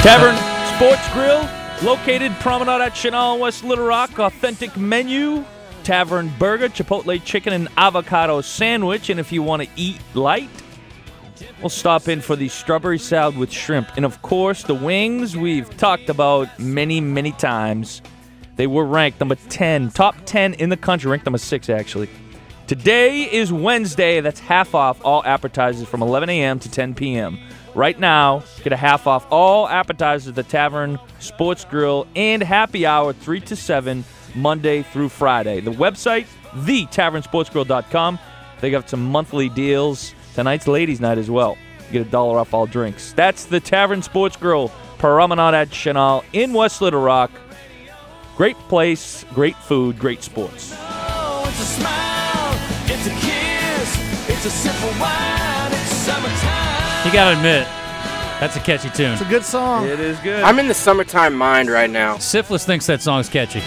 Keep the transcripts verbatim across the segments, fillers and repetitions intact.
Tavern Sports Grill, located Promenade at Chenal, West Little Rock. Authentic menu, Tavern Burger, Chipotle Chicken, and Avocado Sandwich. And if you want to eat light, we'll stop in for the strawberry salad with shrimp. And, of course, the wings we've talked about many, many times. They were ranked number ten, top ten in the country, ranked number six, actually. Today is Wednesday. That's half off all appetizers from eleven a.m. to ten p.m. Right now, get a half off all appetizers at the Tavern Sports Grill and happy hour three to seven, Monday through Friday. The website, the tavern sports grill dot com. They got some monthly deals. Tonight's ladies' night as well. You get a dollar off all drinks. That's the Tavern Sports Grill, Promenade at Chenal in West Little Rock. Great place, great food, great sports. It's a smile, it's a kiss, it's a simple wine, it's summertime. You gotta admit, that's a catchy tune. It's a good song. It is good. I'm in the summertime mind right now. Syphilis thinks that song's catchy.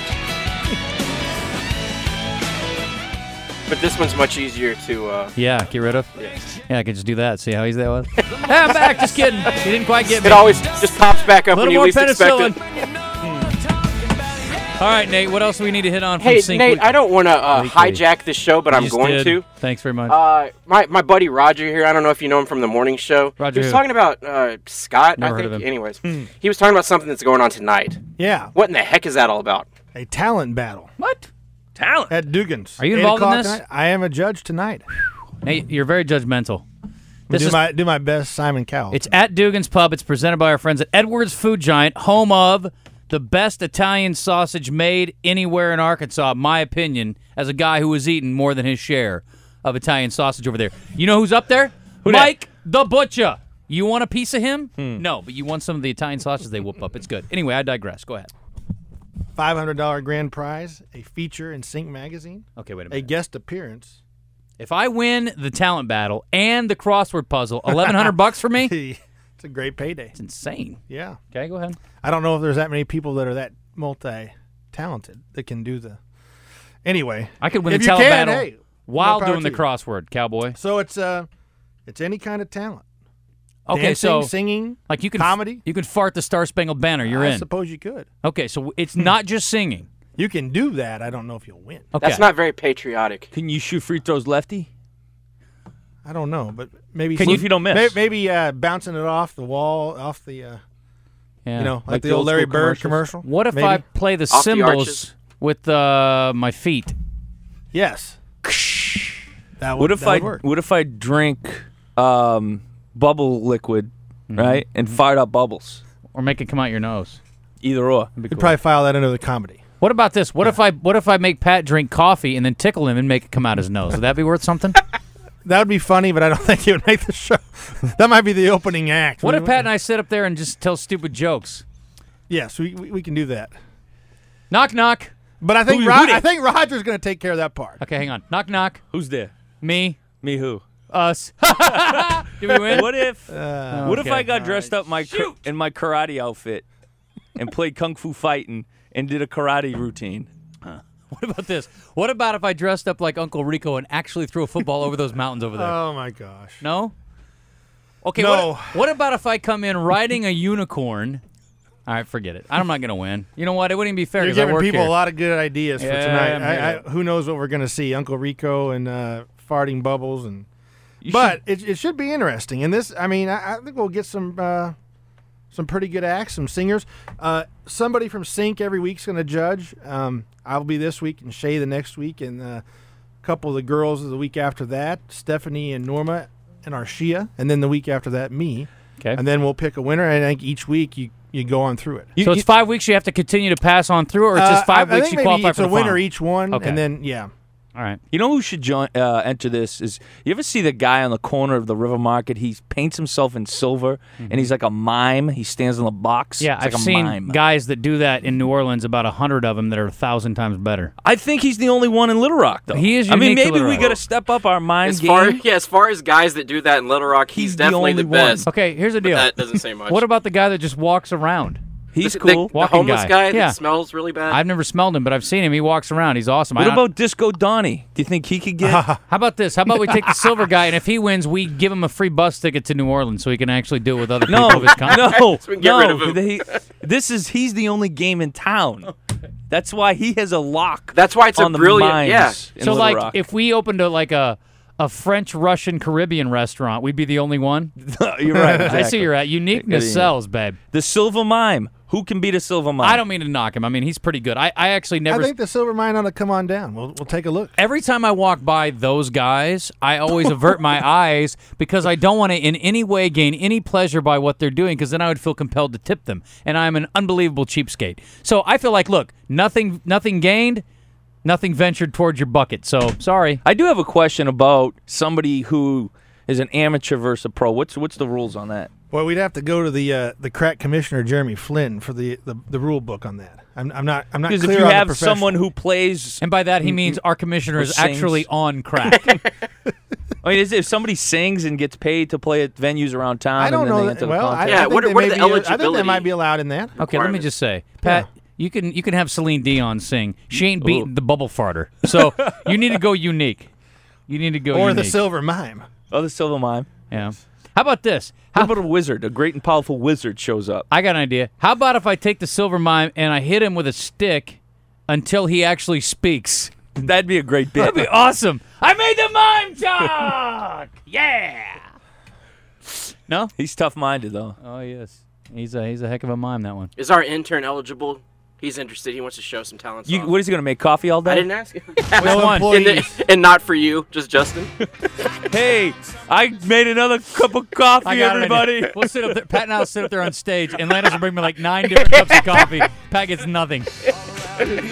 But this one's much easier to... Uh, Yeah, get rid of? Yeah. Yeah, I could just do that. See how easy that was? Hey, I'm back. Just kidding. You didn't quite get me. It always just pops back up A when little you more least expect penicillin. it. All right, Nate, what else do we need to hit on from Hey, Sync Nate, Week? I don't want to uh, Weekly. hijack this show, but You I'm just going did. to. Thanks very much. Uh, my, my buddy Roger here, I don't know if you know him from the morning show. Roger He was who? talking about uh, Scott, Never I heard think. of him. Anyways, he was talking about something that's going on tonight. Yeah, What in the heck is that all about? a talent battle What? Talent. at Dugan's. Are you eight involved in o'clock this? tonight. I am a judge tonight. Nate, you're very judgmental. This do is my do my best, Simon Cowell. It's at Dugan's Pub. It's presented by our friends at Edwards Food Giant, home of the best Italian sausage made anywhere in Arkansas, in my opinion, as a guy who has eaten more than his share of Italian sausage over there. You know who's up there? Who dat? Mike the Butcher. You want a piece of him? Hmm. No, but you want some of the Italian sausages they whoop up. It's good. Anyway, I digress. Go ahead. five hundred dollars grand prize, a feature in Sync magazine, Okay, wait a a minute. guest appearance. If I win the talent battle and the crossword puzzle, eleven hundred bucks for me? It's a great payday. It's insane. Yeah. Okay, go ahead. I don't know if there's that many people that are that multi-talented that can do the. Anyway, I could win if the you talent can, battle hey, while more power doing the to you. crossword, cowboy. So it's uh, it's any kind of talent. Okay, Dancing, so singing, like you can comedy. you can fart the Star Spangled Banner. You're I in. suppose you could. Okay, so it's not just singing. You can do that. I don't know if you'll win. Okay. That's not very patriotic. Can you shoot free throws lefty? I don't know, but maybe Can you if you don't miss? may- Maybe uh, bouncing it off the wall, off the uh, Yeah. you know, like, Like the, the old old Larry school Bird commercials? commercial. What if Maybe? I play the Off the cymbals arches? with uh, my feet? Yes. That would, What if that I would work. what if I drink um, bubble liquid, right, and fired up bubbles? Or make it come out your nose? Either or. You'd probably file that under the comedy. What about this? What if I what if I make Pat drink coffee and then tickle him and make it come out his nose? Would that be worth something? That would be funny, but I don't think it would make the show. That might be the opening act. What We- if Pat and I sit up there and just tell stupid jokes? Yes, we, we we can do that. Knock knock. But I think Who- Ro- who did- I think Roger's going to take care of that part. Okay, hang on. Knock knock. Who's there? Me. Me who? Us. Did we win? What if Uh, what if okay. I got dressed up my kar- in my karate outfit and played kung fu fighting and did a karate routine? What about this? What about if I dressed up like Uncle Rico and actually threw a football over those mountains over there? oh my gosh. No? Okay, No. What, what about if I come in riding a unicorn? All right, forget it. I'm not going to win. You know what? It wouldn't even be fair You're because I giving work people here. a lot of good ideas for Yeah, tonight. I'm I, here. I, who knows what we're going to see? Uncle Rico and uh, farting bubbles, and You but it, it should be interesting. And this, I mean, I, I think we'll get some uh, some pretty good acts, some singers. Uh, somebody from Sync every week's going to judge. Um, I'll be this week, and Shay the next week, and uh, a couple of the girls the week after that, Stephanie and Norma and Arshia, and then the week after that, me. Okay. And then we'll pick a winner. And I think each week you, you go on through it. So it's five weeks you have to continue to pass on through, or it's just Uh, five I, I weeks think you maybe qualify it's for a the winner final? each one, Okay. and then yeah. All right. You know who should join uh, enter this is you ever see the guy on the corner of the River Market? He paints himself in silver and he's like a mime. He stands in the box. Yeah, It's I've like a seen mime. guys that do that in New Orleans, about a hundred of them that are a thousand times better. I think he's the only one in Little Rock though. He is I mean, unique to maybe Little we Rock. got to step up our mime As game. far, yeah, as far as guys that do that in Little Rock, he's, He's the definitely only the one. best. Okay, here's the deal. That doesn't say much. What about the guy that just walks around? He's the, cool. The, the Walking homeless guy. guy, Yeah. that smells really bad. I've never smelled him, but I've seen him. He walks around. He's awesome. I What don't- about Disco Donnie? Do you think he could get? How about this? How about we take the silver guy, and if he wins, we give him a free bus ticket to New Orleans so he can actually do it with other people no, of his kind? no, So we can get no. rid of him. He- this is he's the only game in town. That's why he has a lock. That's why it's a on the brilliant- mines yeah. in So, Little like, Rock. if we opened a like a a French, Russian, Caribbean restaurant, we'd be the only one. You're right. I see exactly. you're at. Uniqueness Yeah. sells, babe. The Silver Mime. Who can beat a Silver Mime? I don't mean to knock him. I mean, he's pretty good. I, I actually I never. think the silver mine ought to come on down. We'll we'll take a look. Every time I walk by those guys, I always avert my eyes because I don't want to in any way gain any pleasure by what they're doing because then I would feel compelled to tip them. And I'm an unbelievable cheapskate. So I feel like, look, nothing nothing gained, nothing ventured towards your bucket. So, sorry. I do have a question about somebody who is an amateur versus a pro. What's what's the rules on that? Well, we'd have to go to the uh, the crack commissioner Jeremy Flynn for the, the, the rule book on that. I'm, I'm not I'm not Because clear if you on the have professional. someone who plays, And by that, he means our commissioner is sings. actually on crack. I mean, is it, if somebody sings and gets paid to play at venues around town, I don't and then know. they That, enter the well, I, contest? Yeah, I think what are- they what are may the be- I think they eligibility might be allowed in that. Okay, let me requirements? just say, Pat, Yeah. you can you can have Celine Dion sing. She ain't beating the bubble farter. So you need to go unique. You need to go Or unique. the silver mime. Oh, the Silver Mime. Yeah. How about this? How How about a wizard? A great and powerful wizard shows up. I got an idea. How about if I take the silver mime and I hit him with a stick until he actually speaks? That'd be a great bit. That'd be awesome. I made the mime talk. Yeah. No? He's tough-minded, though. Oh yes. He's a he's a heck of a mime, that one. Is our intern eligible? He's interested. He wants to show some talent. You, what is he going to make, coffee all day? I didn't ask him. No and, employees. then- and not for you, just Justin. Hey, I made another cup of coffee, I got an everybody. idea. We'll sit up there. Pat and I'll sit up there on stage, and Landis will bring me like nine different cups of coffee. Pat gets nothing. And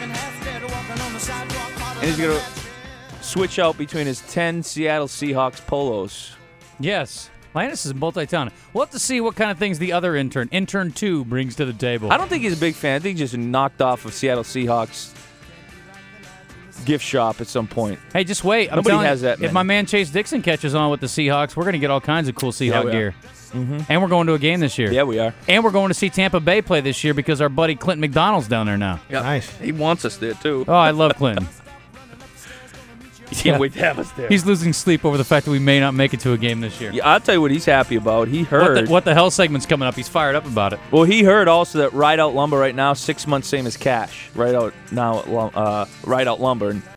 he's going to switch out between his ten Seattle Seahawks polos. Yes. Landis is multi-talented. We'll have to see what kind of things the other intern, intern two, brings to the table. I don't think he's a big fan. I think he's just knocked off of Seattle Seahawks gift shop at some point. Hey, just wait. I'm Nobody telling has you, that If many. my man Chase Dixon catches on with the Seahawks, we're going to get all kinds of cool Seahawk we are. gear. Mm-hmm. And we're going to a game this year. Yeah, we are. And we're going to see Tampa Bay play this year because our buddy Clinton McDonald's down there now. Nice. He wants us there, too. Oh, I love Clinton. He can't yeah. wait to have us there. He's losing sleep over the fact that we may not make it to a game this year. Yeah, I'll tell you what he's happy about. He What heard. the, what the hell segment's coming up? He's fired up about it. Well, he heard also that Ride Out Lumber right now, six months same as cash. Right Out now, at Lum- uh, Ride Out Lumber. And